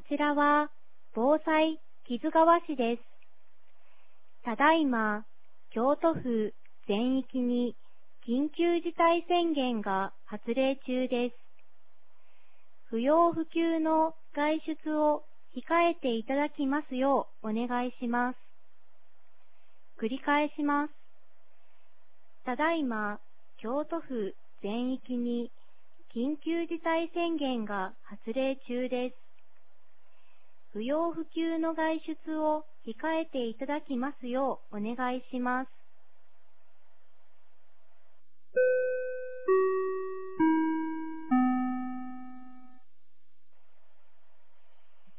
ちらは防災木津川市です。ただいま、京都府全域に緊急事態宣言が発令中です。不要不急の外出を控えていただきますようお願いします。繰り返します。ただいま、京都府全域に緊急事態宣言が発令中です。不要不急の外出を控えていただきますようお願いします。